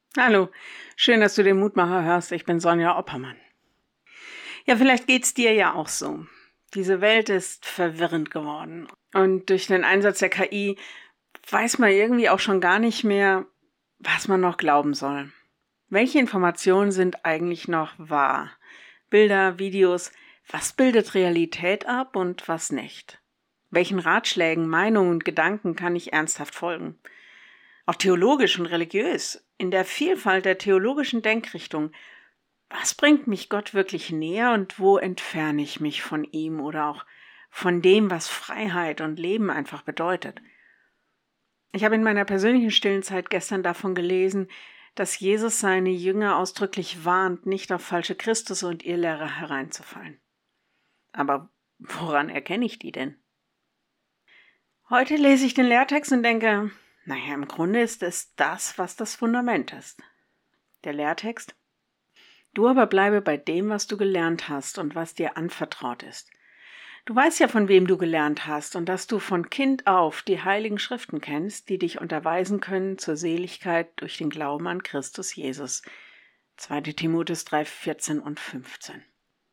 Hallo, schön, dass du den Mutmacher hörst. Ich bin Sonja Oppermann. Ja, vielleicht geht's dir ja auch so. Diese Welt ist verwirrend geworden. Und durch den Einsatz der KI weiß man irgendwie auch schon gar nicht mehr, was man noch glauben soll. Welche Informationen sind eigentlich noch wahr? Bilder, Videos, was bildet Realität ab und was nicht? Welchen Ratschlägen, Meinungen und Gedanken kann ich ernsthaft folgen? Auch theologisch und religiös, in der Vielfalt der theologischen Denkrichtung. Was bringt mich Gott wirklich näher und wo entferne ich mich von ihm oder auch von dem, was Freiheit und Leben einfach bedeutet? Ich habe in meiner persönlichen stillen Zeit gestern davon gelesen, dass Jesus seine Jünger ausdrücklich warnt, nicht auf falsche Christus und Irrlehrer hereinzufallen. Aber woran erkenne ich die denn? Heute lese ich den Lehrtext und denke, naja, im Grunde ist es das, was das Fundament ist. Der Lehrtext: Du aber bleibe bei dem, was du gelernt hast und was dir anvertraut ist. Du weißt ja, von wem du gelernt hast und dass du von Kind auf die heiligen Schriften kennst, die dich unterweisen können zur Seligkeit durch den Glauben an Christus Jesus. 2. Timotheus 3, 14 und 15.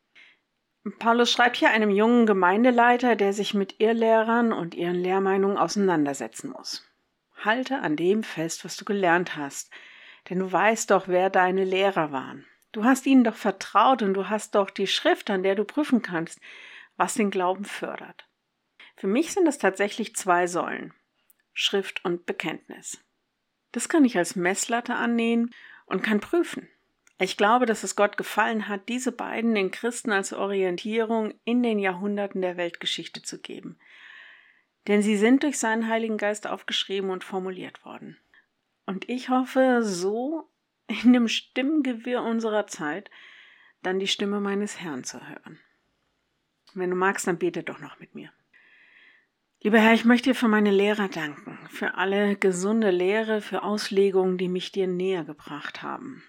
Paulus schreibt hier einem jungen Gemeindeleiter, der sich mit Irrlehrern und ihren Lehrmeinungen auseinandersetzen muss. Halte an dem fest, was du gelernt hast, denn du weißt doch, wer deine Lehrer waren. Du hast ihnen doch vertraut und du hast doch die Schrift, an der du prüfen kannst, was den Glauben fördert. Für mich sind es tatsächlich 2 Säulen: Schrift und Bekenntnis. Das kann ich als Messlatte annehmen und kann prüfen. Ich glaube, dass es Gott gefallen hat, diese beiden den Christen als Orientierung in den Jahrhunderten der Weltgeschichte zu geben. Denn sie sind durch seinen Heiligen Geist aufgeschrieben und formuliert worden. Und ich hoffe, so in dem Stimmengewirr unserer Zeit dann die Stimme meines Herrn zu hören. Wenn du magst, dann bete doch noch mit mir. Lieber Herr, ich möchte dir für meine Lehrer danken, für alle gesunde Lehre, für Auslegungen, die mich dir näher gebracht haben.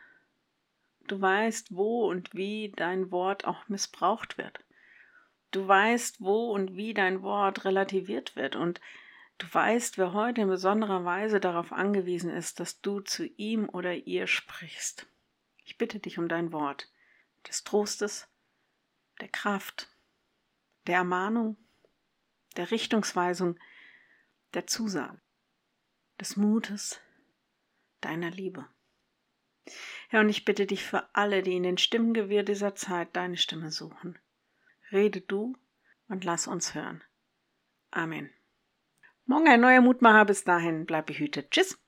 Du weißt, wo und wie dein Wort auch missbraucht wird. Du weißt, wo und wie dein Wort relativiert wird. Und du weißt, wer heute in besonderer Weise darauf angewiesen ist, dass du zu ihm oder ihr sprichst. Ich bitte dich um dein Wort des Trostes, der Kraft, der Ermahnung, der Richtungsweisung, der Zusage, des Mutes, deiner Liebe. Herr, und ich bitte dich für alle, die in den Stimmengewirr dieser Zeit deine Stimme suchen. Rede du und lass uns hören. Amen. Morgen ein neuer Mutmacher. Bis dahin, bleib behütet. Tschüss.